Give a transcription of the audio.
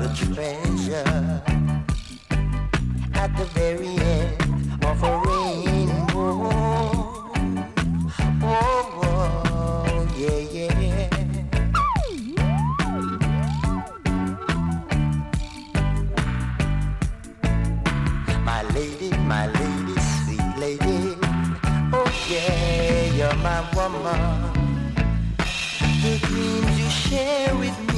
treasure at the very end of a rainbow. Oh, oh, yeah, yeah. My lady, sweet lady. Oh, yeah, you're my woman. The dreams you share with me